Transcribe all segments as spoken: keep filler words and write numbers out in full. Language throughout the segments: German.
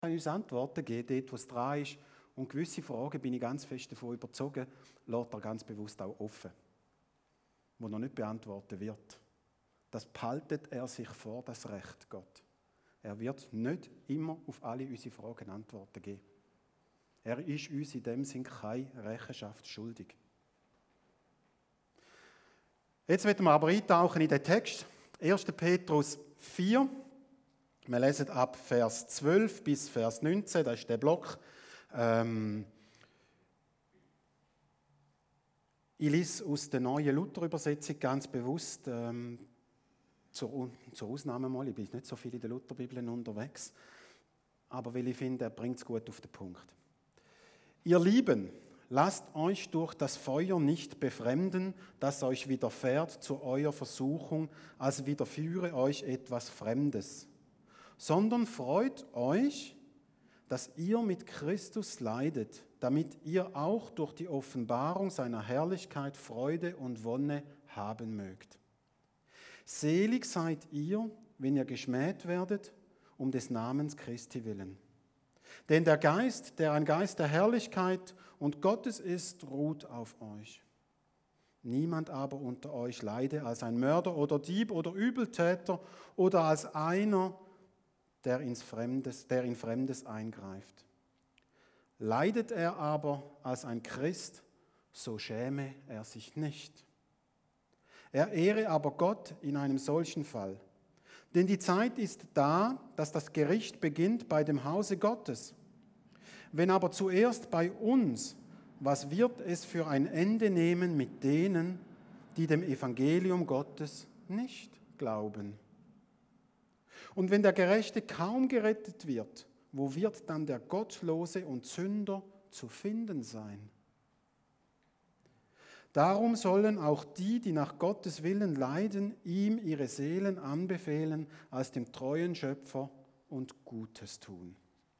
kann uns Antworten geben, dort, wo es dran ist. Und gewisse Fragen, bin ich ganz fest davon überzogen, lässt er ganz bewusst auch offen, wo noch nicht beantwortet wird. Das behaltet er sich vor, das Recht, Gott. Er wird nicht immer auf alle unsere Fragen Antworten geben. Er ist uns in dem Sinn keine Rechenschaft schuldig. Jetzt werden wir aber eintauchen in den Text. erster Petrus vier. Wir lesen ab Vers zwölf bis Vers neunzehn, das ist der Block. Ähm ich lese aus der neuen Luther-Übersetzung ganz bewusst, ähm, zur, zur Ausnahme mal, ich bin nicht so viel in der Lutherbibel unterwegs, aber weil ich finde, er bringt es gut auf den Punkt. Ihr Lieben, lasst euch durch das Feuer nicht befremden, das euch widerfährt zu eurer Versuchung, als widerführe euch etwas Fremdes, sondern freut euch, dass ihr mit Christus leidet, damit ihr auch durch die Offenbarung seiner Herrlichkeit Freude und Wonne haben mögt. Selig seid ihr, wenn ihr geschmäht werdet, um des Namens Christi willen. Denn der Geist, der ein Geist der Herrlichkeit und Gottes ist, ruht auf euch. Niemand aber unter euch leide als ein Mörder oder Dieb oder Übeltäter oder als einer, der ins Fremdes, der in Fremdes eingreift. Leidet er aber als ein Christ, so schäme er sich nicht. Er ehre aber Gott in einem solchen Fall. Denn die Zeit ist da, dass das Gericht beginnt bei dem Hause Gottes. Wenn aber zuerst bei uns, was wird es für ein Ende nehmen mit denen, die dem Evangelium Gottes nicht glauben? Und wenn der Gerechte kaum gerettet wird, wo wird dann der Gottlose und Sünder zu finden sein? Darum sollen auch die, die nach Gottes Willen leiden, ihm ihre Seelen anbefehlen als dem treuen Schöpfer und Gutes tun.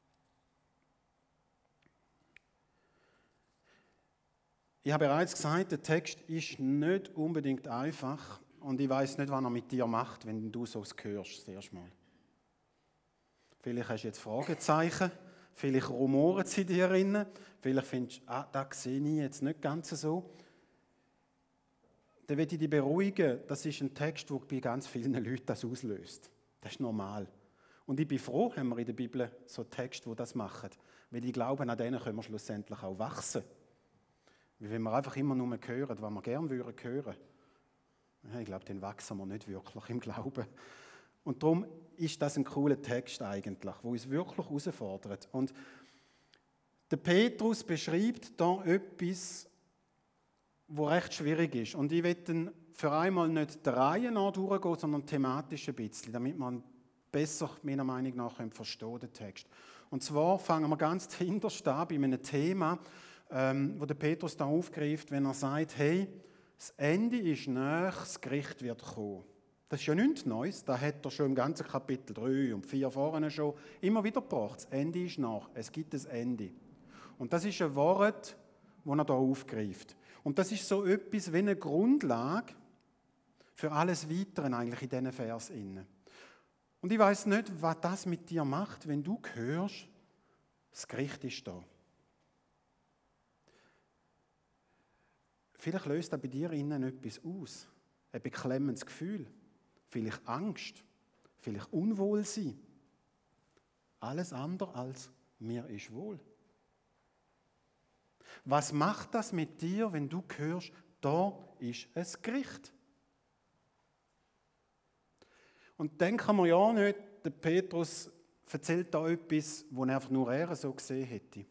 Ich habe bereits gesagt, der Text ist nicht unbedingt einfach und ich weiß nicht, was er mit dir macht, wenn du so es hörst, das erste Mal. Vielleicht hast du jetzt Fragezeichen, vielleicht rumoren sie dir rein, vielleicht findest du, ah, das sehe ich jetzt nicht ganz so. Dann will ich dich beruhigen, das ist ein Text, der bei ganz vielen Leuten das auslöst. Das ist normal. Und ich bin froh, haben wir in der Bibel so Texte, die das machen. Weil ich glaube, an denen können wir schlussendlich auch wachsen. Weil wenn wir einfach immer nur hören, was wir gerne hören würden, ich glaube, dann wachsen wir nicht wirklich im Glauben. Und darum ist das ein cooler Text eigentlich, der uns wirklich herausfordert. Und der Petrus beschreibt da etwas, wo recht schwierig ist. Und ich will für einmal nicht der Reihe nach durchgehen, sondern thematisch ein bisschen, damit man besser, meiner Meinung nach, verstehen den Text. Und zwar fangen wir ganz hinterst an bei einem Thema, ähm, wo der Petrus da aufgreift, wenn er sagt, hey, das Ende ist nahe, das Gericht wird kommen. Das ist ja nichts Neues, das hat er schon im ganzen Kapitel drei und vier vorne schon immer wieder gebracht. Das Ende ist nach, es gibt ein Ende. Und das ist ein Wort, das er da aufgreift. Und das ist so etwas wie eine Grundlage für alles Weitere eigentlich in diesen Vers. Und ich weiss nicht, was das mit dir macht, wenn du hörst, das Gericht ist da. Vielleicht löst das bei dir innen etwas aus. Ein beklemmendes Gefühl, vielleicht Angst, vielleicht Unwohlsein. Alles andere als mir ist wohl. Was macht das mit dir, wenn du hörst, da ist ein Gericht? Und denken wir ja nicht, der Petrus erzählt da etwas, wo einfach nur er so gesehen hätte.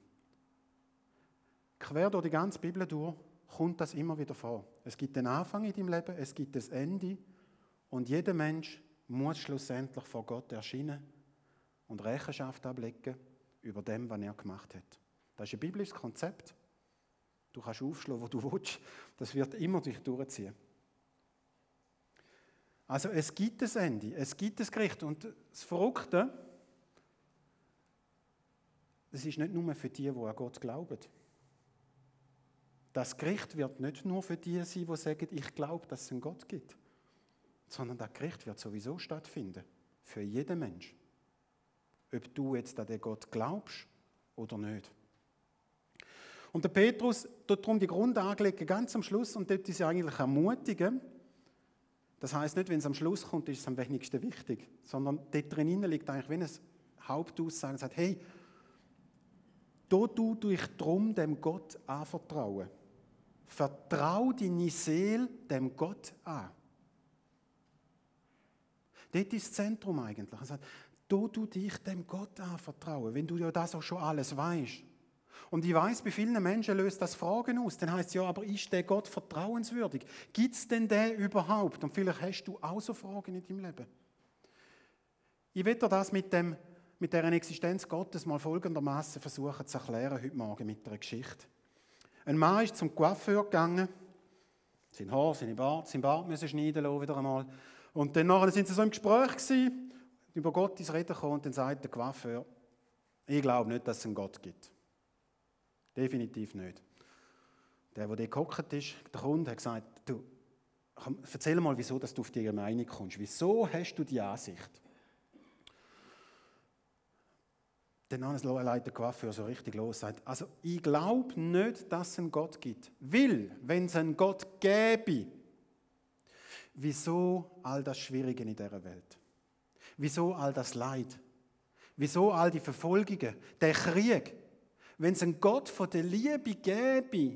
Quer durch die ganze Bibel durch kommt das immer wieder vor. Es gibt einen Anfang in deinem Leben, es gibt ein Ende und jeder Mensch muss schlussendlich vor Gott erscheinen und Rechenschaft ablegen über dem, was er gemacht hat. Das ist ein biblisches Konzept. Du kannst aufschlagen, wo du willst. Das wird immer dich durchziehen. Also es gibt ein Ende, es gibt ein Gericht. Und das Verrückte, das ist nicht nur für die, die an Gott glauben. Das Gericht wird nicht nur für die sein, die sagen, ich glaube, dass es einen Gott gibt. Sondern das Gericht wird sowieso stattfinden. Für jeden Mensch. ob du jetzt an den Gott glaubst oder nicht. Und der Petrus tut darum die Grundlage legen, ganz am Schluss, und dort ist er eigentlich ermutigen. Das heisst nicht, wenn es am Schluss kommt, ist es am wenigsten wichtig, sondern dort drin liegt eigentlich wie eine Hauptaussage, sagt, hey, da du dich drum dem Gott anvertrauen. Vertrau deine Seele dem Gott an. Dort ist das Zentrum eigentlich. Er sagt, da du dich dem Gott anvertrauen, wenn du ja das auch schon alles weißt. Und ich weiss, bei vielen Menschen löst das Fragen aus. Dann heisst es ja, aber ist der Gott vertrauenswürdig? Gibt es denn den überhaupt? Und vielleicht hast du auch so Fragen in deinem Leben. Ich will dir das mit, dem, mit dieser Existenz Gottes mal folgendermaßen versuchen zu erklären, heute Morgen mit einer Geschichte. Ein Mann ist zum Coiffeur gegangen, sein Haar, seine Bart, sein Bart müssen schneiden lassen, wieder einmal. Und dann nachher sind sie so im Gespräch gewesen, über Gott ins Reden gekommen, und dann sagt der Coiffeur, ich glaube nicht, dass es einen Gott gibt. Definitiv nicht. Der, der dort gehockt ist, der Kunde, hat gesagt, du, erzähl mal, wieso dass du auf diese Meinung kommst. Wieso hast du die Ansicht? Dann leitet der Coiffeur so richtig los und sagt, also ich glaube nicht, dass es einen Gott gibt. Weil, wenn es einen Gott gäbe, wieso all das Schwierige in dieser Welt? Wieso all das Leid? Wieso all die Verfolgungen? Der Krieg? Wenn es einen Gott von der Liebe gäbe,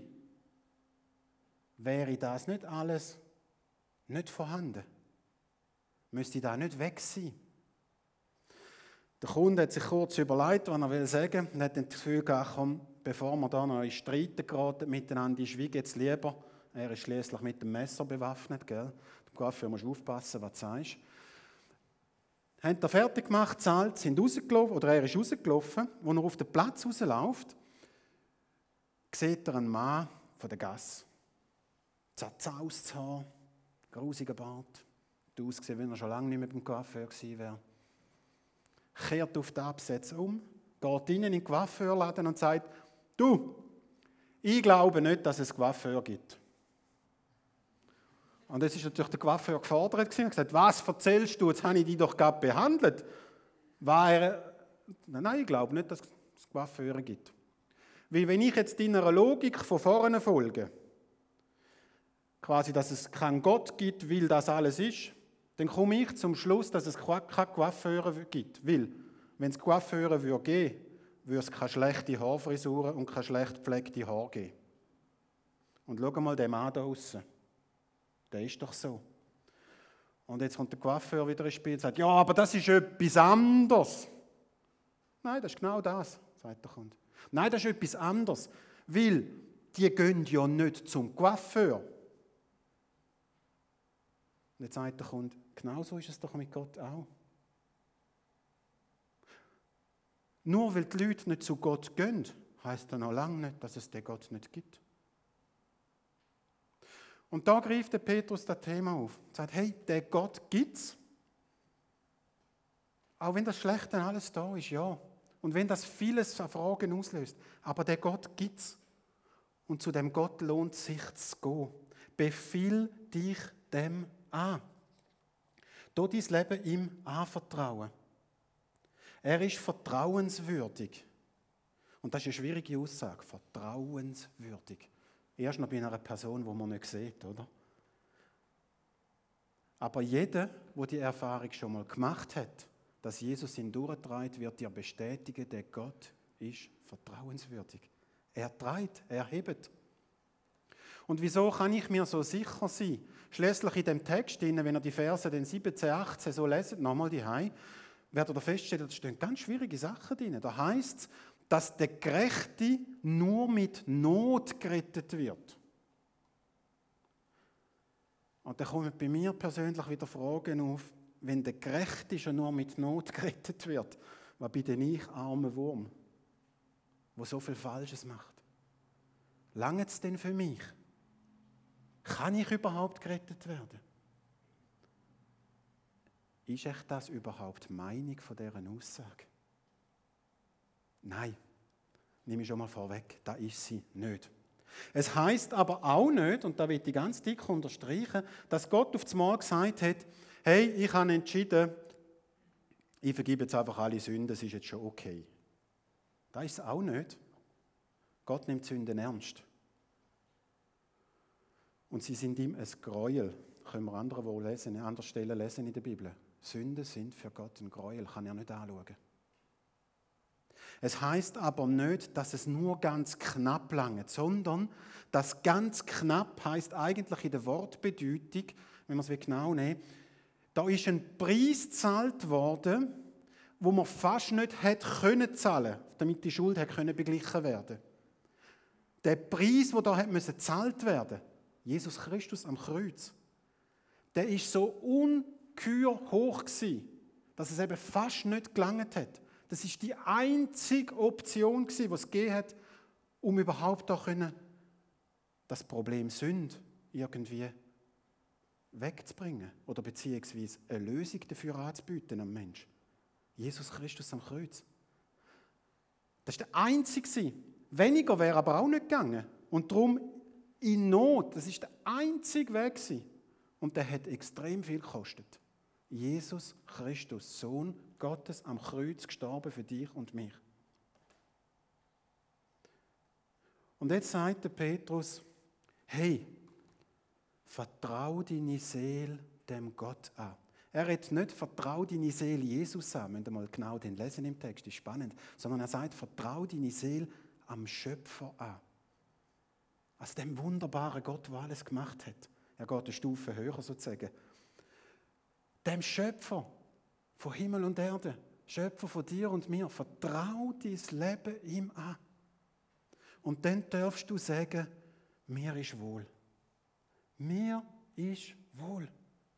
wäre das nicht alles nicht vorhanden. Müsste da nicht weg sein. Der Kunde hat sich kurz überlegt, was er will sagen, und hat dann das Gefühl gehabt, komm, bevor wir da noch in Streiten geraten miteinander, ich schweige jetzt lieber. Er ist schließlich mit dem Messer bewaffnet, gell? Du Coiffeur musst aufpassen, was du sagst. Haben er fertig gemacht, zahlt, sind rausgelaufen, oder er ist rausgelaufen. Als er auf den Platz rausläuft, sieht er einen Mann von der Gasse. Zerzaustes Haar, grusiger Bart, ausgesehen, wie er schon lange nicht mehr beim Coiffeur gewesen wäre. Kehrt auf den Absatz um, geht rein in den Coiffeurladen und sagt, du, ich glaube nicht, dass es Coiffeur gibt. Und jetzt ist natürlich der Coiffeur gefordert gewesen und gesagt, was erzählst du, jetzt habe ich dich doch gerade behandelt. War er, nein, ich glaube nicht, dass es Coiffeure gibt. Weil wenn ich jetzt deiner Logik von vorne folge, quasi, dass es keinen Gott gibt, weil das alles ist, dann komme ich zum Schluss, dass es keine Coiffeure gibt. Weil, wenn es Coiffeure geben würde, würde es keine schlechte Haarfrisuren und keine schlecht gepflegte Haare geben. Und schau mal den Mann da draussen. Der ist doch so. Und jetzt kommt der Coiffeur wieder ins Spiel und sagt, ja, aber das ist etwas anderes. Nein, das ist genau das, sagt der Kunde. Nein, das ist etwas anderes, weil die gehen ja nicht zum Coiffeur. Und jetzt sagt der Kunde, genau so ist es doch mit Gott auch. Nur weil die Leute nicht zu Gott gehen, heisst das noch lange nicht, dass es den Gott nicht gibt. Und da greift der Petrus das Thema auf und sagt, hey, der Gott gibt's. Auch wenn das Schlechte alles da ist, ja. Und wenn das vieles an Fragen auslöst. Aber der Gott gibt's. Und zu dem Gott lohnt es sich zu gehen. Befiehl dich dem an. Tu dein Leben ihm anvertrauen. Er ist vertrauenswürdig. Und das ist eine schwierige Aussage. Vertrauenswürdig. Erst noch bei einer Person, die man nicht sieht, oder? Aber jeder, der die Erfahrung schon mal gemacht hat, dass Jesus ihn durchtreibt, wird dir bestätigen, der Gott ist vertrauenswürdig. Er treibt, er hebt. Und wieso kann ich mir so sicher sein? Schließlich in dem Text, wenn ihr die Verse den siebzehn, achtzehn so leset, nochmal die Hause, werdet ihr feststellen, da stehen ganz schwierige Sachen drin. Da heisst es, dass der Gerechte nur mit Not gerettet wird. Und da kommen bei mir persönlich wieder Fragen auf, wenn der Gerechte schon nur mit Not gerettet wird, was bin denn ich, armer Wurm, der so viel Falsches macht? Langt es denn für mich? Kann ich überhaupt gerettet werden? Ist echt das überhaupt die Meinung von dieser Aussage? Nein, nehme ich schon mal vorweg, das ist sie nicht. Es heisst aber auch nicht, und da will ich ganz dick unterstreichen, dass Gott auf das Mal gesagt hat, hey, ich habe entschieden, ich vergebe jetzt einfach alle Sünden, das ist jetzt schon okay. Das ist es auch nicht. Gott nimmt Sünden ernst. Und sie sind ihm ein Gräuel. Können wir andere wo lesen, an anderer Stelle lesen in der Bibel. Sünden sind für Gott ein Gräuel, kann er nicht anschauen. Es heißt aber nicht, dass es nur ganz knapp langt, sondern das ganz knapp heißt eigentlich in der Wortbedeutung, wenn man es genau nehmen, da ist ein Preis gezahlt worden, wo man fast nicht hätte können zahlen, damit die Schuld hätte können beglichen werden. Der Preis, der da hätte gezahlt werden, Jesus Christus am Kreuz, der ist so ungeheuer hoch gewesen, dass es eben fast nicht gelangt hat. Das ist die einzige Option gewesen, die es gegeben hat, um überhaupt da können, das Problem Sünde irgendwie wegzubringen oder beziehungsweise eine Lösung dafür anzubieten am Mensch. Jesus Christus am Kreuz. Das war der einzige. Weniger wäre aber auch nicht gegangen. Und darum in Not, das ist der einzige Weg gewesen. Und der hat extrem viel gekostet. Jesus Christus, Sohn Gottes, am Kreuz gestorben für dich und mich. Und jetzt sagt der Petrus, hey, vertrau deine Seele dem Gott an. Er hat nicht, vertrau deine Seele Jesus an, wenn wir mal genau den lesen im Text, das ist spannend, sondern er sagt, vertrau deine Seele am Schöpfer an. Also dem wunderbaren Gott, der alles gemacht hat. Er geht eine Stufe höher sozusagen. Dem Schöpfer von Himmel und Erde, Schöpfer von dir und mir, vertrau dein Leben ihm an. Und dann darfst du sagen, mir ist wohl. Mir ist wohl.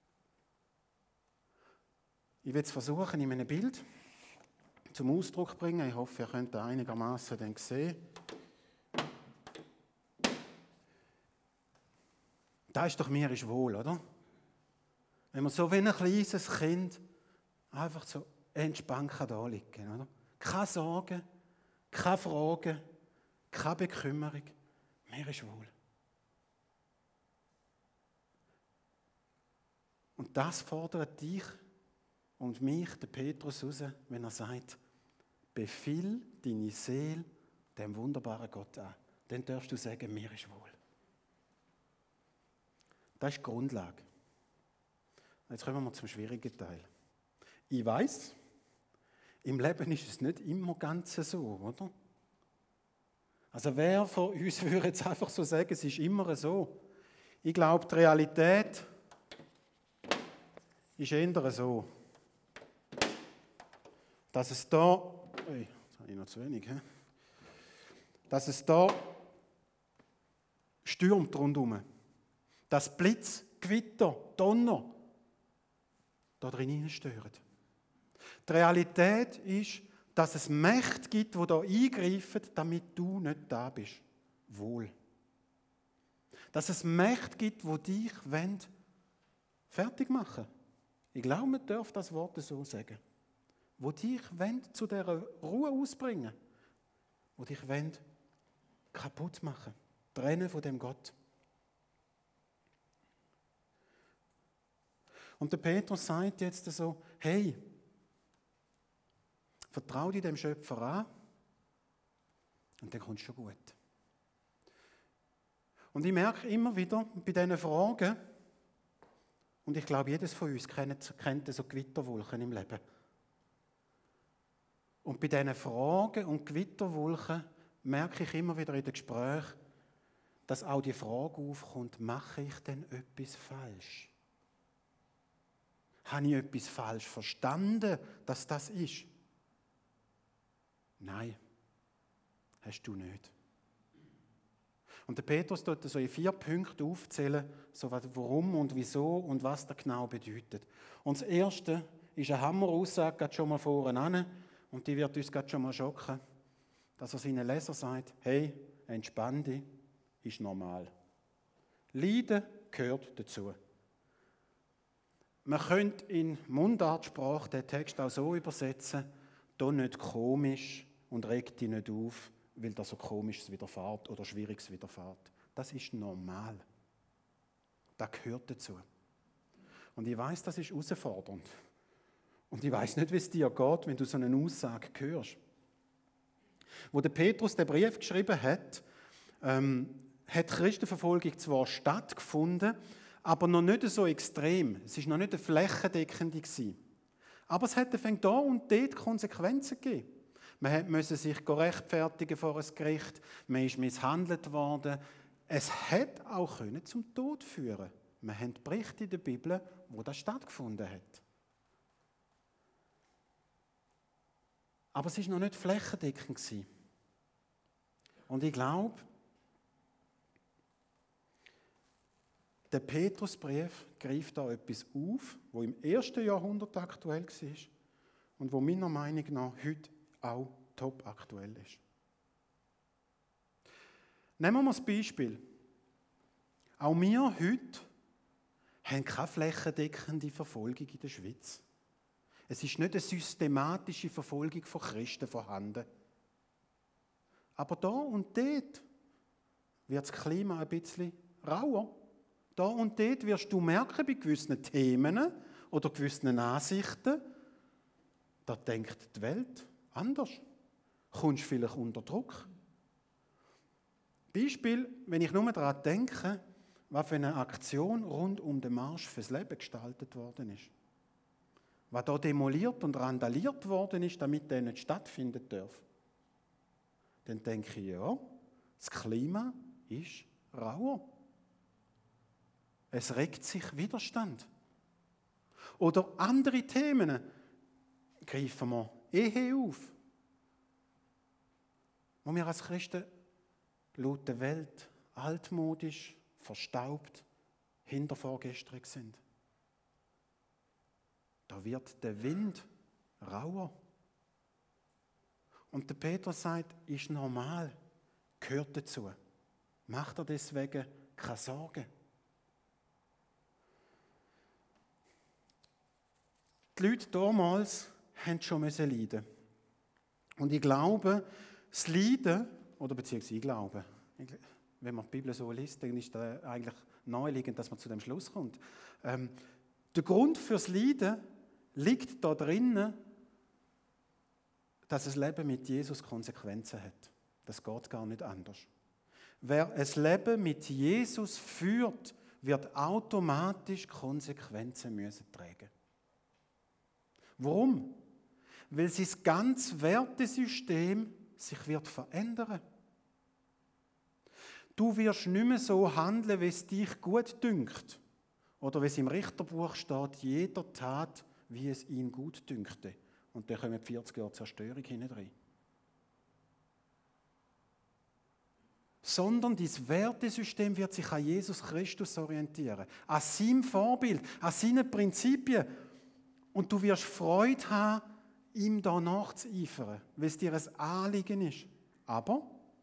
Ich will es versuchen, in einem Bild zum Ausdruck zu bringen. Ich hoffe, ihr könnt das einigermaßen dann sehen. Da ist doch mir ist wohl, oder? Wenn man so wie ein kleines Kind einfach so entspannt da liegen kann, oder? Keine Sorgen, keine Fragen, keine Bekümmerung. Mir ist wohl. Und das fordert dich und mich, der Petrus, raus, wenn er sagt, befiehl deine Seele dem wunderbaren Gott an. Dann darfst du sagen, mir ist wohl. Das ist die Grundlage. Jetzt kommen wir zum schwierigen Teil. Ich weiss, im Leben ist es nicht immer ganz so, oder? Also wer von uns würde jetzt einfach so sagen, es ist immer so? Ich glaube, die Realität ist eher so, dass es da, ui, jetzt habe ich noch zu wenig, he? dass es da stürmt rundherum, dass Blitz, Gewitter, Donner da drin stören. Die Realität ist, dass es Mächte gibt, die da eingreifen, damit du nicht da bist. Wohl. Dass es Mächte gibt, die dich fertig machen wollen. Ich glaube, man darf das Wort so sagen. Die dich zu dieser Ruhe ausbringen wollen. Die dich kaputt machen wollen. Trennen von dem Gott. Und der Petrus sagt jetzt so, hey, vertrau dich dem Schöpfer an und dann kommt es schon gut. Und ich merke immer wieder bei diesen Fragen, und ich glaube, jedes von uns kennt, kennt so Gewitterwolken im Leben. Und bei diesen Fragen und Gewitterwolken merke ich immer wieder in den Gesprächen, dass auch die Frage aufkommt, mache ich denn etwas falsch? Habe ich etwas falsch verstanden, dass das ist? Nein, hast du nicht. Und der Petrus tut so in vier Punkte aufzählen, so warum und wieso und was das genau bedeutet. Und das Erste ist eine Hammeraussage, geht schon mal vorne an, und die wird uns gerade schon mal schocken, dass er seinen Lesern sagt, hey, entspann dich, ist normal. Leiden gehört dazu. Man könnte in Mundartsprache den Text auch so übersetzen, da nicht komisch und regt dich nicht auf, weil da so Komisches widerfährt oder Schwieriges widerfährt. Das ist normal. Das gehört dazu. Und ich weiss, das ist herausfordernd. Und ich weiß nicht, wie es dir geht, wenn du so eine Aussage hörst. Wo der Petrus den Brief geschrieben hat, ähm, hat Christenverfolgung zwar stattgefunden, aber noch nicht so extrem. Es war noch nicht eine flächendeckende gewesen. Aber es hat fängt da und dort Konsequenzen gegeben. Man musste sich rechtfertigen vor ein Gericht, man ist misshandelt worden. Es hat auch können zum Tod führen. Wir haben Berichte in der Bibel, wo das stattgefunden hat. Aber es war noch nicht flächendeckend gewesen. Und ich glaube, der Petrusbrief greift da etwas auf, wo im ersten Jahrhundert aktuell war und wo meiner Meinung nach heute auch top aktuell ist. Nehmen wir mal das Beispiel. Auch wir heute haben keine flächendeckende Verfolgung in der Schweiz. Es ist nicht eine systematische Verfolgung von Christen vorhanden. Aber da und dort wird das Klima ein bisschen rauer. Da und dort wirst du merken, bei gewissen Themen oder gewissen Ansichten, da denkt die Welt anders. Kommst vielleicht unter Druck. Beispiel, wenn ich nur daran denke, was für eine Aktion rund um den Marsch fürs Leben gestaltet worden ist. Was da demoliert und randaliert worden ist, damit der nicht stattfinden darf. Dann denke ich, ja, das Klima ist rauer. Es regt sich Widerstand. Oder andere Themen. Greifen wir Ehe auf. Wo wir als Christen laut der Welt altmodisch, verstaubt, hintervorgestrig sind. Da wird der Wind rauer. Und der Petrus sagt, ist normal, gehört dazu. Macht er deswegen keine Sorgen. Die Leute damals haben schon leiden. Und ich glaube, das Leiden, oder beziehungsweise ich glaube, wenn man die Bibel so liest, dann ist es eigentlich naheliegend, dass man zu dem Schluss kommt. Ähm, der Grund fürs Leiden liegt da drinnen, dass das Leben mit Jesus Konsequenzen hat. Das geht gar nicht anders. Wer ein Leben mit Jesus führt, wird automatisch Konsequenzen müssen tragen. Warum? Weil sein ganzes Wertesystem sich wird verändern. Du wirst nicht mehr so handeln, wie es dich gut dünkt. Oder wie es im Richterbuch steht, jeder tat, wie es ihn gut dünkte. Und dann kommen vierzig Jahre Zerstörung hinein. Sondern dein Wertesystem wird sich an Jesus Christus orientieren. An seinem Vorbild, an seinen Prinzipien. Und du wirst Freude haben, ihm da nachzueifern, weil es dir ein Anliegen ist. Aber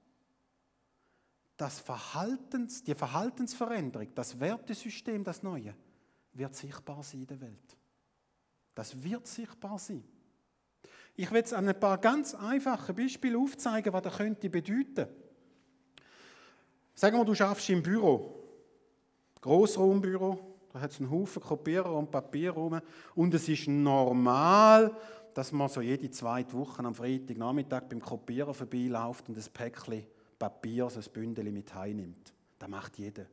das Verhaltens, die Verhaltensveränderung, das Wertesystem, das Neue, wird sichtbar sein in der Welt. Das wird sichtbar sein. Ich will jetzt an ein paar ganz einfache Beispiele aufzeigen, was das könnte bedeuten. Sagen wir, du arbeitest im Büro, Grossraumbüro, da hat es einen Haufen Kopierer und Papier rum und es ist normal, dass man so jede zweite Woche am Freitagnachmittag beim Kopierer vorbeiläuft und ein Päckchen Papier, so ein Bündel mit heimnimmt. Das macht jeder.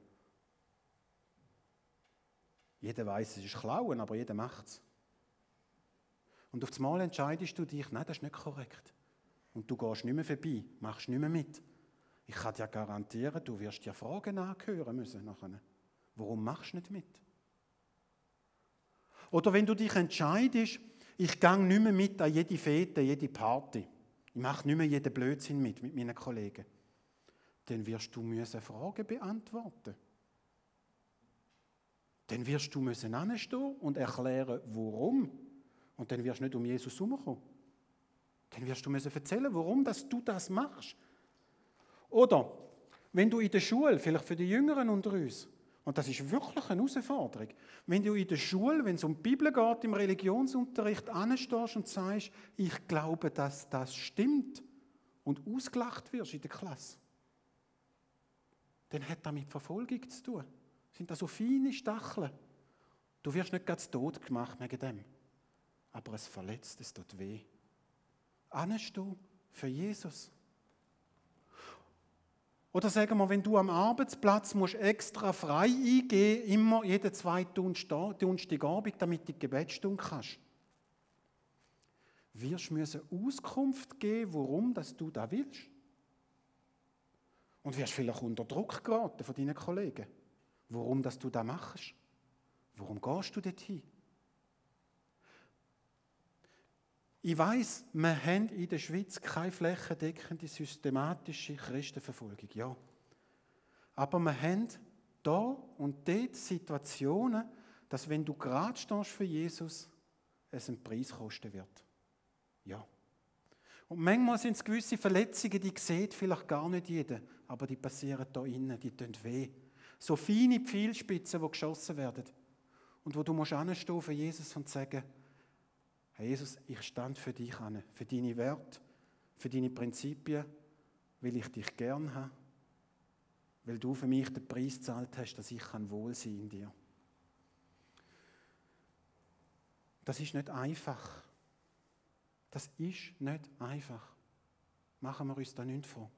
Jeder weiß, es ist Klauen, aber jeder macht es. Und auf einmal entscheidest du dich, nein, das ist nicht korrekt. Und du gehst nicht mehr vorbei, machst nicht mehr mit. Ich kann dir garantieren, du wirst dir Fragen nachhören müssen nachher. Warum machst du nicht mit? Oder wenn du dich entscheidest, ich gehe nicht mehr mit an jede Fete, jede Party. Ich mache nicht mehr jeden Blödsinn mit, mit meinen Kollegen. Dann wirst du müssen Fragen beantworten. Dann wirst du müssen hinstehen und erklären, warum. Und dann wirst du nicht um Jesus herumkommen. Dann wirst du müssen erzählen, warum dass du das machst. Oder wenn du in der Schule, vielleicht für die Jüngeren unter uns, und das ist wirklich eine Herausforderung, wenn du in der Schule, wenn es um die Bibel geht, im Religionsunterricht anstehst und sagst, ich glaube, dass das stimmt und ausgelacht wirst in der Klasse, dann hat das mit Verfolgung zu tun. Sind das so feine Stacheln? Du wirst nicht ganz tot gemacht wegen dem. aber es verletzt, es tut weh. Anstehen für Jesus. Oder sagen wir, wenn du am Arbeitsplatz musst extra frei eingehen, immer jeden zweiten Donnerstagabend, damit du die Gebetsstunde kannst. Wirst du müssen Auskunft geben, warum dass du das willst. Und wirst vielleicht unter Druck geraten von deinen Kollegen. Warum dass du das machst. Warum gehst du dorthin? Ich weiss, wir haben in der Schweiz keine flächendeckende, systematische Christenverfolgung. Ja. Aber wir haben da und dort Situationen, dass wenn du gerade stehst für Jesus, es einen Preis kosten wird. Ja. Und manchmal sind es gewisse Verletzungen, die sieht vielleicht gar nicht jeder, aber die passieren da innen, die tun weh. So feine Pfeilspitzen, die geschossen werden. Und wo du musst anstehen für Jesus und sagen, Herr Jesus, ich stand für dich an, für deine Werte, für deine Prinzipien, weil ich dich gern habe, weil du für mich den Preis gezahlt hast, dass ich wohl sein kann in dir. Das ist nicht einfach. Das ist nicht einfach. Machen wir uns da nicht vor.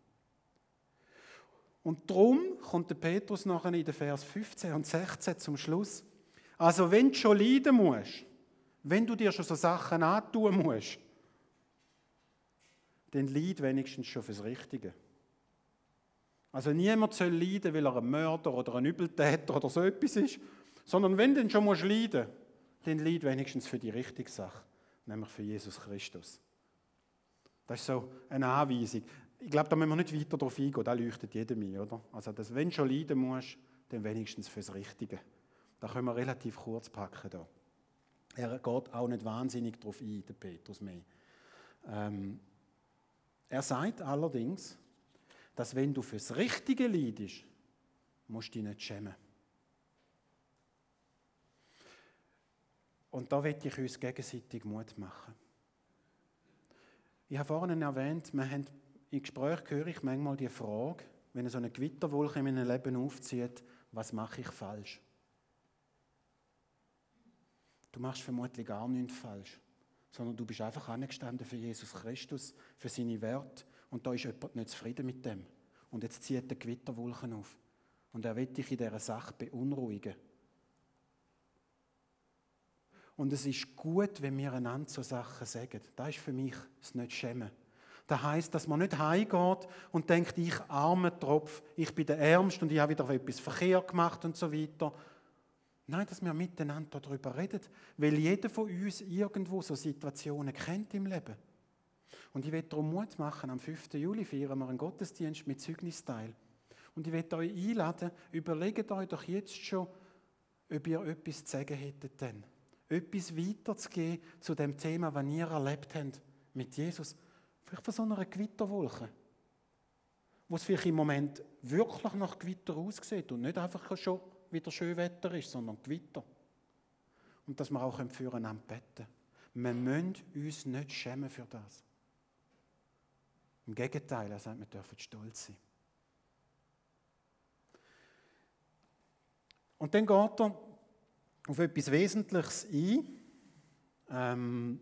Und darum kommt der Petrus nachher in den Vers fünfzehn und sechzehn zum Schluss. Also wenn du schon leiden musst, wenn du dir schon so Sachen antun musst, dann leid wenigstens schon fürs Richtige. Also niemand soll leiden, weil er ein Mörder oder ein Übeltäter oder so etwas ist, sondern wenn du dann schon musst leiden, dann leid wenigstens für die richtige Sache, nämlich für Jesus Christus. Das ist so eine Anweisung. Ich glaube, da müssen wir nicht weiter darauf eingehen, das leuchtet jedem ein, oder? Also, dass, wenn du schon leiden musst, dann wenigstens fürs Richtige. Da können wir relativ kurz packen da. Er geht auch nicht wahnsinnig darauf ein, der Petrus mehr. Ähm, er sagt allerdings, dass wenn du fürs Richtige leidest, musst du dich nicht schämen. Und da möchte ich uns gegenseitig Mut machen. Ich habe vorhin erwähnt, wir haben im Gespräch höre ich manchmal die Frage, wenn so eine Gewitterwolke in meinem Leben aufzieht, was mache ich falsch? Du machst vermutlich gar nichts falsch, sondern du bist einfach angestanden für Jesus Christus, für seine Werte und da ist jemand nicht zufrieden mit dem. Und jetzt zieht der Gewitterwolken auf und er will dich in dieser Sache beunruhigen. Und es ist gut, wenn wir einander so Sachen sagen. Das ist für mich das nicht schämen. Das heisst, dass man nicht heimgeht und denkt, ich armer Tropf, ich bin der Ärmste und ich habe wieder etwas verkehrt gemacht und so weiter. Nein, dass wir miteinander darüber reden, weil jeder von uns irgendwo so Situationen kennt im Leben. Und ich will darum Mut machen, am fünften Juli feiern wir einen Gottesdienst mit Zeugnisteil. Und ich will euch einladen, überlegt euch doch jetzt schon, ob ihr etwas zu sagen hättet denn. Etwas weiterzugeben zu dem Thema, das ihr erlebt habt mit Jesus. Vielleicht von so einer Gewitterwolke, wo es vielleicht im Moment wirklich nach Gewitter aussieht und nicht einfach schon wieder schön Wetter ist, sondern Gewitter. Und dass wir auch füreinander beten. Wir müssen uns nicht schämen für das. Im Gegenteil, er sagt, wir dürfen stolz sein. Und dann geht er auf etwas Wesentliches ein. Ähm,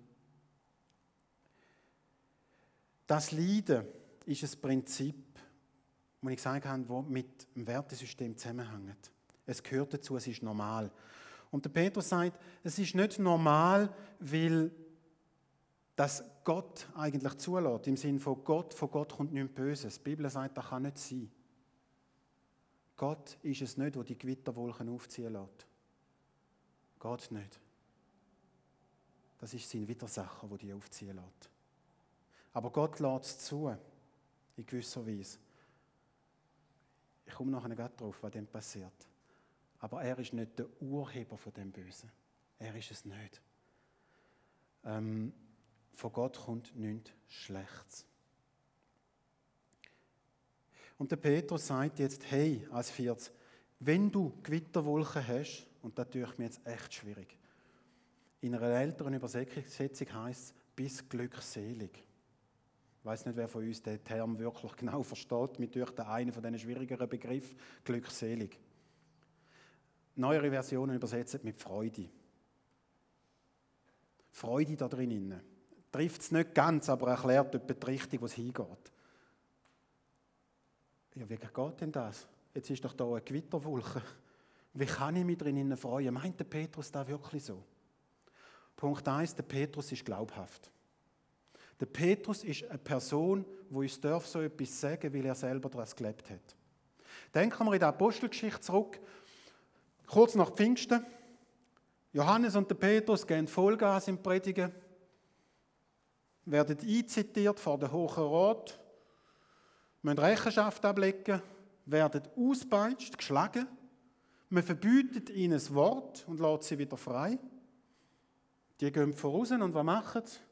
das Leiden ist ein Prinzip, das ich gesagt habe, das mit dem Wertesystem zusammenhängt. Es gehört dazu, es ist normal. Und der Petrus sagt, es ist nicht normal, weil das Gott eigentlich zulässt. Im Sinne von Gott, von Gott kommt nichts Böses. Die Bibel sagt, das kann nicht sein. Gott ist es nicht, der die Gewitterwolken aufziehen lässt. Gott nicht. Das ist sein Widersacher, der die aufziehen lässt. Aber Gott lässt es zu, in gewisser Weise. Ich komme nachher gleich darauf, was dem passiert. Aber er ist nicht der Urheber von dem Bösen. Er ist es nicht. Ähm, von Gott kommt nichts Schlechtes. Und der Petrus sagt jetzt, hey, als viertes, wenn du Gewitterwolken hast, und das tue ich mir jetzt echt schwierig, in einer älteren Übersetzung heisst es, bist glückselig. Ich weiss nicht, wer von uns den Term wirklich genau versteht, mit durch den einen von diesen schwierigeren Begriffen, glückselig. Neuere Versionen übersetzen mit Freude. Freude da drin. Trifft es nicht ganz, aber erklärt etwa die Richtung, wo es hingeht. Ja, wie geht denn das? Jetzt ist doch da eine Gewitterwolke. Wie kann ich mich drinnen freuen? Meint der Petrus das wirklich so? Punkt eins, der Petrus ist glaubhaft. Der Petrus ist eine Person, die uns darf so etwas sagen, weil er selber das gelebt hat. Denken wir in die Apostelgeschichte zurück. Kurz nach Pfingsten. Johannes und der Petrus gehen Vollgas im Predigen, werden einzitiert vor den Hohen Rat, müssen Rechenschaft ablegen, werden ausgepeitscht, geschlagen. Man verbietet ihnen das Wort und lässt sie wieder frei. Die gehen voraus und was machen sie?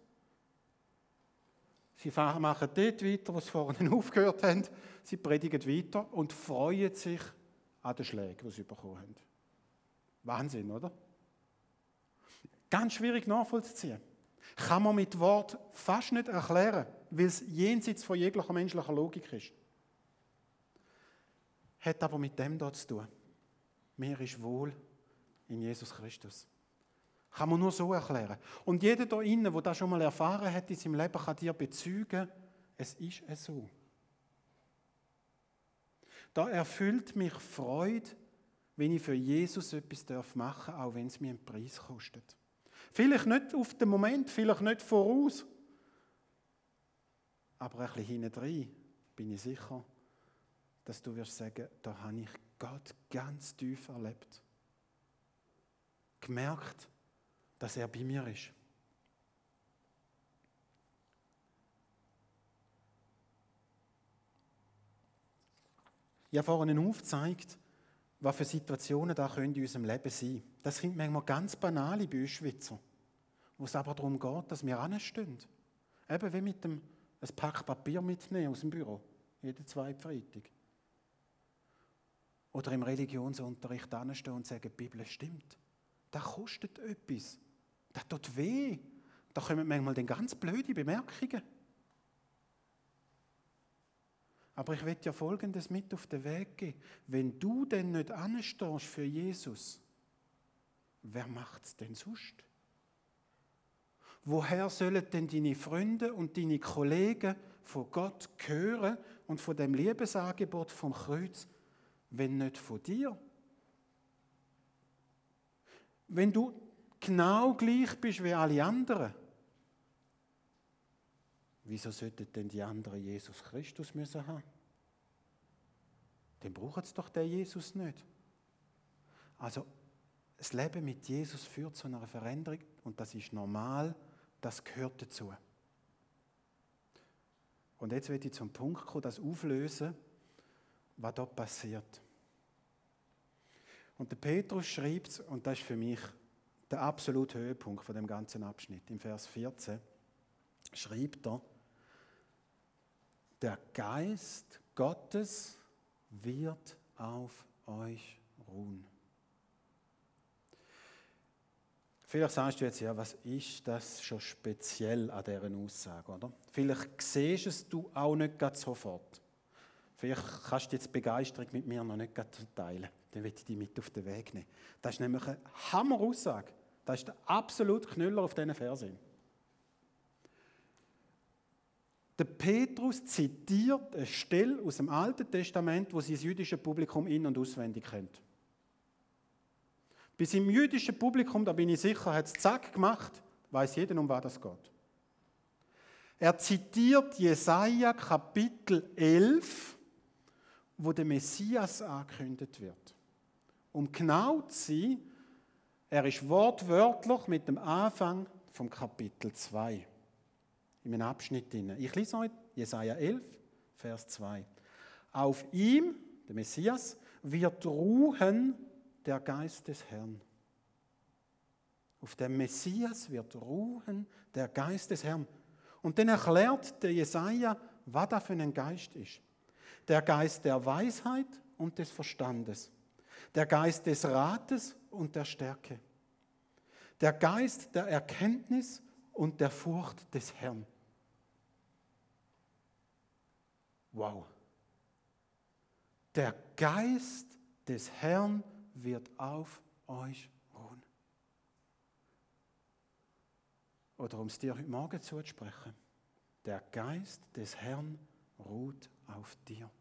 Sie machen dort weiter, wo sie vorhin aufgehört haben. Sie predigen weiter und freuen sich an den Schlägen, die sie bekommen haben. Wahnsinn, oder? Ganz schwierig nachvollziehen. Kann man mit Wort fast nicht erklären, weil es jenseits von jeglicher menschlicher Logik ist. Hat aber mit dem dort zu tun. Mir ist wohl in Jesus Christus. Kann man nur so erklären. Und jeder da innen, der das schon mal erfahren hat in seinem Leben, kann dir bezeugen, es ist so. Da erfüllt mich Freude, wenn ich für Jesus etwas machen darf, auch wenn es mir einen Preis kostet. Vielleicht nicht auf den Moment, vielleicht nicht voraus, aber ein bisschen hintendrein bin ich sicher, dass du wirst sagen, da habe ich Gott ganz tief erlebt. Gemerkt, dass er bei mir ist. Ich habe vorhin aufgezeigt, was für Situationen da können in unserem Leben sein können. Das sind manchmal ganz banale bei uns Schweizer, wo es aber darum geht, dass wir anstehen. Eben wie mit dem ein Pack Papier mitnehmen aus dem Büro, jeden zweiten Freitag. Oder im Religionsunterricht anstehen und sagen, die Bibel stimmt. Das kostet etwas. Das tut weh. Da kommen manchmal dann ganz blöde Bemerkungen. Aber ich will dir Folgendes mit auf den Weg geben. Wenn du denn nicht anstehst für Jesus, wer macht es denn sonst? Woher sollen denn deine Freunde und deine Kollegen von Gott hören und von dem Liebesangebot vom Kreuz, wenn nicht von dir? Wenn du genau gleich bist wie alle anderen, wieso sollten denn die anderen Jesus Christus müssen haben? Dann brauchen sie doch den Jesus nicht. Also, das Leben mit Jesus führt zu einer Veränderung und das ist normal, das gehört dazu. Und jetzt will ich zum Punkt kommen, das auflösen, was da passiert. Und der Petrus schreibt, und das ist für mich der absolute Höhepunkt von dem ganzen Abschnitt, im Vers vierzehn, schreibt er, der Geist Gottes wird auf euch ruhen. Vielleicht sagst du jetzt, ja, was ist das schon speziell an dieser Aussage, oder? Vielleicht siehst es du auch nicht gerade sofort. Vielleicht kannst du jetzt die Begeisterung mit mir noch nicht gerade teilen. Dann will ich dich mit auf den Weg nehmen. Das ist nämlich eine Hammer-Aussage. Das ist der absolute Knüller auf diesen Versen. Der Petrus zitiert eine Stelle aus dem Alten Testament, wo sie das jüdische Publikum in- und auswendig kennt. Bei seinem jüdischen Publikum, da bin ich sicher, hat es zack gemacht, weiß jeder, um was das geht. Er zitiert Jesaja Kapitel elf, wo der Messias angekündigt wird. Um genau zu sein, er ist wortwörtlich mit dem Anfang vom Kapitel zwei. In einem Abschnitt drin. Ich lese euch Jesaja elf, Vers zwei. Auf ihm, der Messias, wird ruhen der Geist des Herrn. Auf dem Messias wird ruhen der Geist des Herrn. Und dann erklärt der Jesaja, was das für ein Geist ist. Der Geist der Weisheit und des Verstandes. Der Geist des Rates und der Stärke. Der Geist der Erkenntnis und der Furcht des Herrn. Wow. Der Geist des Herrn wird auf euch ruhen. oder um es dir heute Morgen zuzusprechen. Der Geist des Herrn ruht auf dir.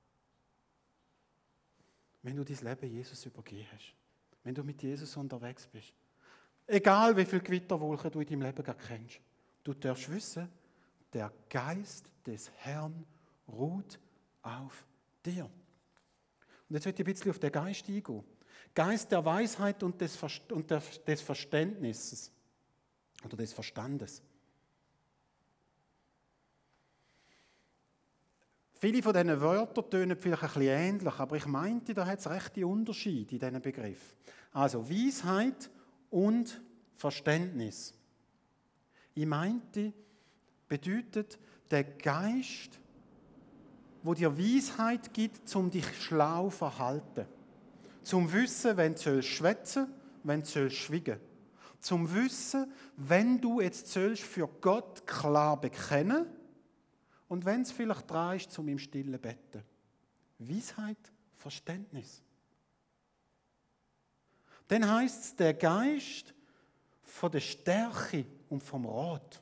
Wenn du dein Leben Jesus übergeben hast, wenn du mit Jesus unterwegs bist, egal wie viele Gewitterwolken du in deinem Leben gerade kennst, du darfst wissen, der Geist des Herrn ruht auf dir. Und jetzt will ich ein bisschen auf den Geist eingehen. Geist der Weisheit und des, Verst- und der, des Verständnisses oder des Verstandes. Viele von diesen Wörtern tönen vielleicht ein bisschen ähnlich, aber ich meinte, da hat es rechte Unterschiede in diesen Begriffen. Also Weisheit und Verständnis. Ich meinte, bedeutet der Geist, wo dir Weisheit gibt, um dich schlau zu verhalten. Zum Wissen, wenn du schwätzen, wenn du schweigen. Zum Wissen, wenn du jetzt für Gott klar bekennen und wenn es vielleicht dran ist, zum im Stillen betten. Weisheit, Verständnis. Dann heisst es, der Geist von der Stärke und vom Rat.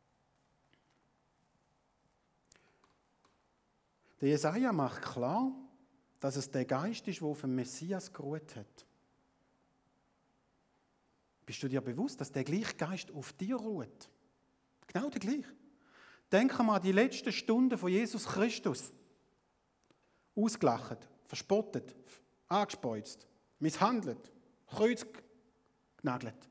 Der Jesaja macht klar, dass es der Geist ist, der auf den Messias geruht hat. Bist du dir bewusst, dass der gleiche Geist auf dir ruht? Genau der gleiche. Denk mal an die letzten Stunden von Jesus Christus. Ausgelacht, verspottet, angespeuzt, misshandelt, Kreuz genagelt.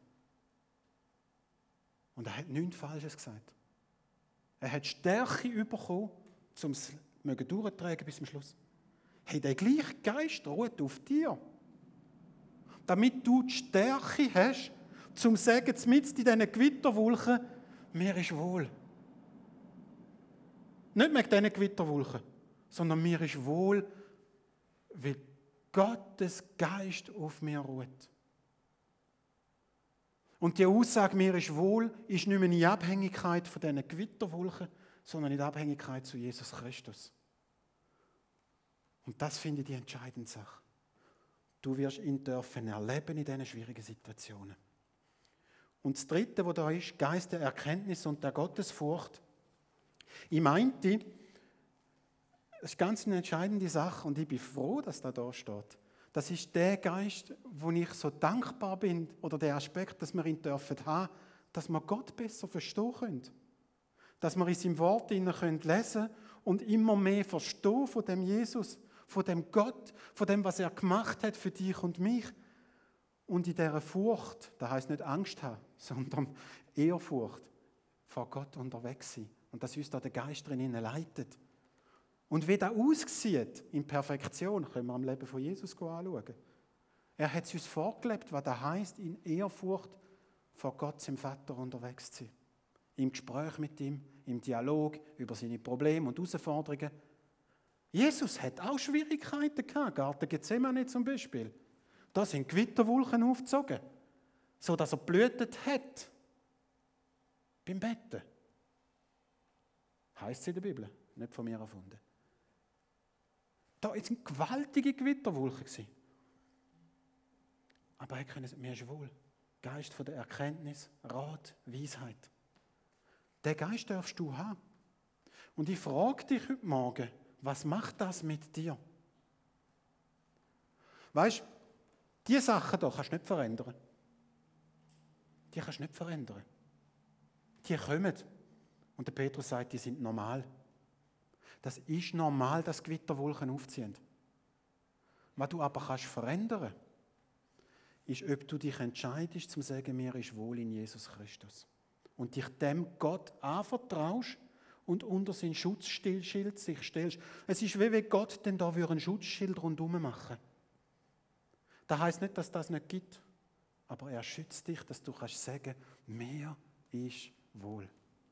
Und er hat nichts Falsches gesagt. Er hat Stärke bekommen, um es durchzutragen bis zum Schluss. Hey, der gleiche Geist ruht auf dir. Damit du die Stärke hast, zum zu sagen, mitten in diesen Gewitterwolken, mir ist wohl. Nicht wegen diesen Gewitterwolken, sondern mir ist wohl, weil Gottes Geist auf mir ruht. Und die Aussage, mir ist wohl, ist nicht mehr in Abhängigkeit von diesen Gewitterwolken, sondern in Abhängigkeit zu Jesus Christus. Und das finde ich die entscheidende Sache. Du wirst ihn dürfen erleben in diesen schwierigen Situationen. Und das Dritte, was da ist, Geist der Erkenntnis und der Gottesfurcht. Ich meinte, das ist ganz eine entscheidende Sache und ich bin froh, dass da da steht. Das ist der Geist, wo ich so dankbar bin, oder der Aspekt, dass wir ihn dürfen haben, dass wir Gott besser verstehen können. Dass wir in seinem Wort lesen können und immer mehr verstehen von dem Jesus, von dem Gott, von dem, was er gemacht hat für dich und mich. Und in dieser Furcht, das heisst nicht Angst haben, sondern Ehrfurcht vor Gott unterwegs sein. Und dass uns da der Geist drin leitet. Und wie das aussieht in Perfektion, können wir am Leben von Jesus anschauen. Er hat es uns vorgelebt, was das heisst, in Ehrfurcht vor Gott, seinem Vater, unterwegs zu sein. Im Gespräch mit ihm, im Dialog über seine Probleme und Herausforderungen. Jesus hat auch Schwierigkeiten gehabt, Garten Gethsemane zum Beispiel. Da sind Gewitterwolken aufgezogen, sodass er blühtet hat. Beim Betten. Heißt es in der Bibel, nicht von mir erfunden. Da waren gewaltige Gewitterwolken. Aber er kann mir ist wohl. Geist von der Erkenntnis, Rat, Weisheit. Den Geist darfst du haben. Und ich frage dich heute Morgen, was macht das mit dir? Weißt du, diese Sachen hier kannst du nicht verändern. Die kannst du nicht verändern. Die kommen. Und der Petrus sagt, die sind normal. Das ist normal, dass Gewitterwolken aufziehen. Was du aber kannst verändern, ist, ob du dich entscheidest, zum zu sagen, mir ist wohl in Jesus Christus. Und dich dem Gott anvertraust und unter sein Schutzschild sich stellst. Es ist wie wenn Gott denn da ein Schutzschild rundherum machen. Das heisst nicht, dass das nicht gibt, aber er schützt dich, dass du kannst sagen, mir ist wohl.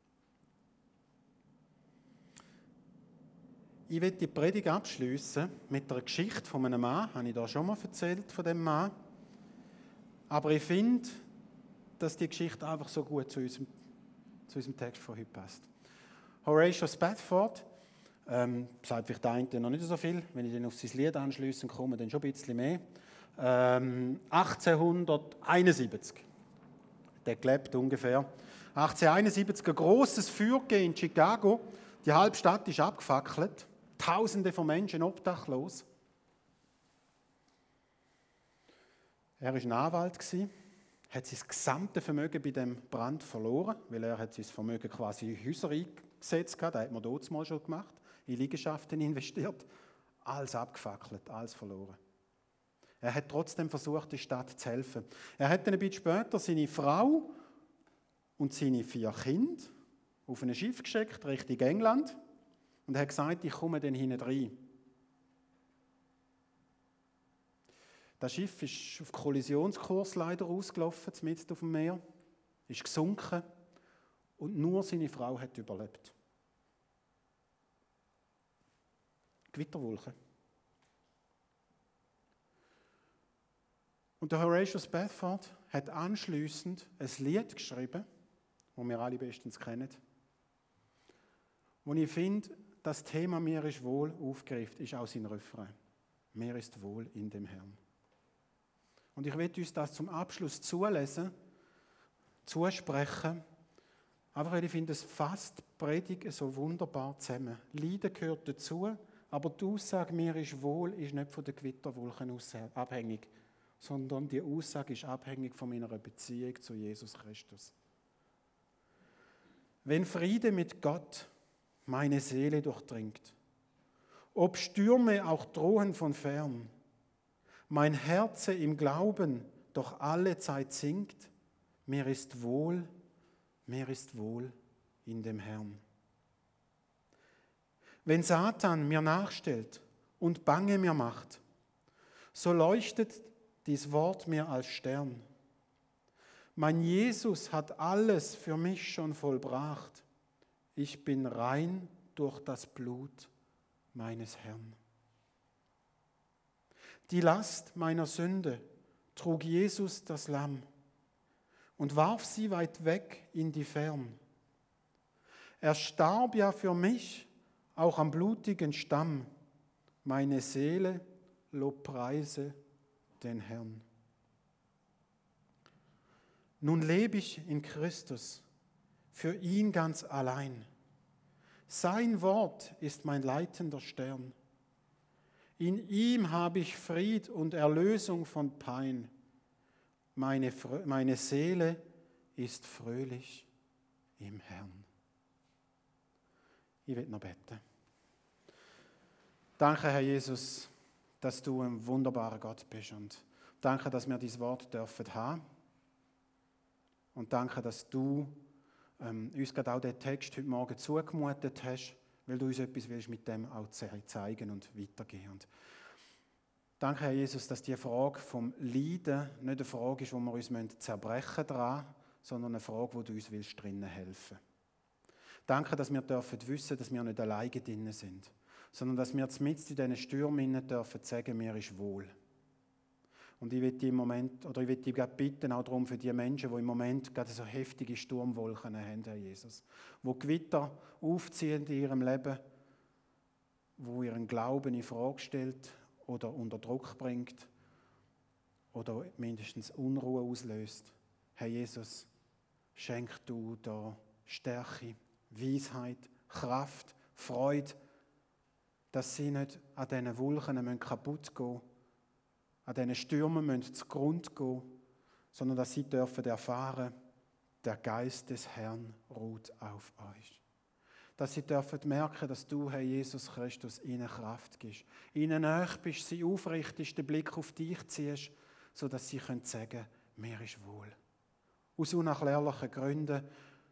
Ich will die Predigt abschliessen mit einer Geschichte von einem Mann, habe ich da schon mal erzählt von dem Mann. Aber ich finde, dass die Geschichte einfach so gut zu unserem, zu unserem Text von heute passt. Horatio Spafford, ähm, sagt vielleicht der eine noch nicht so viel, wenn ich dann auf sein Lied anschliessen komme, dann schon ein bisschen mehr. Ähm, achtzehnhunderteinundsiebzig, der gelebt ungefähr. achtzehnhunderteinundsiebzig ein grosses Feuer gegeben in Chicago. Die halbe Stadt ist abgefackelt. Tausende von Menschen obdachlos. Er war ein Anwalt, hat sein gesamtes Vermögen bei dem Brand verloren, weil er hat sein Vermögen quasi in Häuser eingesetzt hat. Das hat man dort mal schon gemacht, in Liegenschaften investiert. Alles abgefackelt, alles verloren. Er hat trotzdem versucht, der Stadt zu helfen. Er hat dann ein bisschen später seine Frau und seine vier Kinder auf ein Schiff geschickt, Richtung England, und hat gesagt, ich komme dann hinten rein. Das Schiff ist auf Kollisionskurs leider ausgelaufen, mitten auf dem Meer, ist gesunken und nur seine Frau hat überlebt. Gewitterwolke. Und der Horatio Spafford hat anschliessend ein Lied geschrieben, das wir alle bestens kennen, wo ich finde, das Thema «Mir ist wohl» aufgreift, ist auch sein Refrain. «Mir ist wohl in dem Herrn». Und ich möchte uns das zum Abschluss zulesen, zusprechen, einfach weil ich finde, es fasst die Predigt so wunderbar zusammen. Leiden gehört dazu, aber die Aussage «Mir ist wohl» ist nicht von den Gewitterwolken abhängig, sondern die Aussage ist abhängig von meiner Beziehung zu Jesus Christus. Wenn Friede mit Gott meine Seele durchdringt, ob Stürme auch drohen von fern, mein Herz im Glauben doch alle Zeit singt, mir ist wohl, mir ist wohl in dem Herrn. Wenn Satan mir nachstellt und Bange mir macht, so leuchtet dies Wort mir als Stern. Mein Jesus hat alles für mich schon vollbracht. Ich bin rein durch das Blut meines Herrn. Die Last meiner Sünde trug Jesus das Lamm und warf sie weit weg in die Fern. Er starb ja für mich auch am blutigen Stamm. Meine Seele lobpreise den Herrn. Nun lebe ich in Christus, für ihn ganz allein. Sein Wort ist mein leitender Stern. In ihm habe ich Fried und Erlösung von Pein. Meine, meine Seele ist fröhlich im Herrn. Ich will noch beten. Danke, Herr Jesus, dass du ein wunderbarer Gott bist. Und danke, dass wir dein Wort dürfen haben. Und danke, dass du ähm, uns gerade auch den Text heute Morgen zugemutet hast, weil du uns etwas willst mit dem auch zeigen und weitergehen. Und danke, Herr Jesus, dass die Frage vom Leiden nicht eine Frage ist, wo wir uns zerbrechen daran, sondern eine Frage, wo du uns willst drinnen helfen. Danke, dass wir dürfen wissen, dass wir nicht alleine drinnen sind, sondern dass wir mitten in diesen Stürmen dürfen sagen, mir ist wohl. Und ich möchte im Moment, oder ich möchte dich bitten, auch darum für die Menschen, die im Moment gerade so heftige Sturmwolken haben, Herr Jesus, wo Gewitter aufziehen in ihrem Leben, wo ihren Glauben in Frage stellt oder unter Druck bringt oder mindestens Unruhe auslöst. Herr Jesus, schenk du da Stärke, Weisheit, Kraft, Freude, dass sie nicht an diesen Wolken kaputt gehen müssen, an diesen Stürmen müssen zugrunde gehen, sondern dass sie dürfen erfahren, der Geist des Herrn ruht auf euch. Dass sie dürfen merken, dass du, Herr Jesus Christus, ihnen Kraft gibst, ihnen nahe bist, sie aufrichtest, den Blick auf dich ziehst, sodass sie können sagen, mir ist wohl. Aus unerklärlichen Gründen,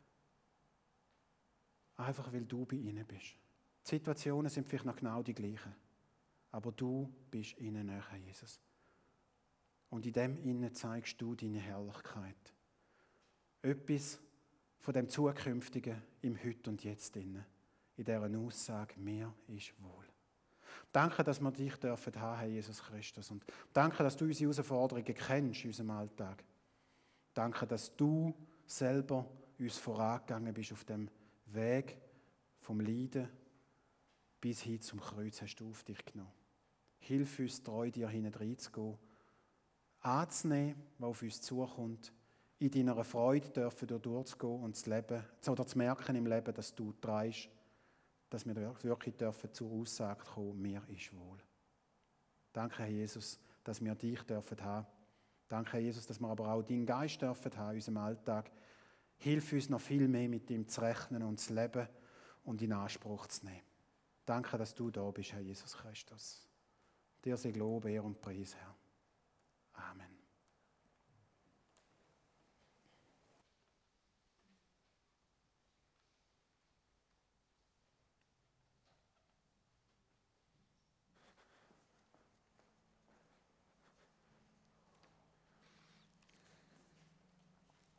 einfach weil du bei ihnen bist. Die Situationen sind vielleicht noch genau die gleichen, aber du bist ihnen nahe, Jesus. Und in dem Innen zeigst du deine Herrlichkeit. Etwas von dem Zukünftigen im Heute und Jetzt inne. In dieser Aussage, mir ist wohl. Danke, dass wir dich dürfen haben, Herr Jesus Christus. Und danke, dass du unsere Herausforderungen kennst in unserem Alltag. Danke, dass du selber uns vorangegangen bist auf dem Weg vom Leiden bis hin zum Kreuz hast du auf dich genommen. Hilf uns treu, dir hineinzugehen, anzunehmen, was auf uns zukommt, in deiner Freude dürfen durchzugehen und zu leben, oder zu merken im Leben, dass du trägst, dass wir wirklich dürfen zur Aussage kommen, mir ist wohl. Danke, Herr Jesus, dass wir dich dürfen haben. Danke, Herr Jesus, dass wir aber auch deinen Geist dürfen haben in unserem Alltag. Hilf uns noch viel mehr mit ihm zu rechnen und zu leben und in Anspruch zu nehmen. Danke, dass du da bist, Herr Jesus Christus. Dir sei Lob, Ehre und Preis, Herr. Amen.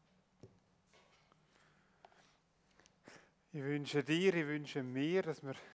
Ich wünsche dir, ich wünsche mir, dass wir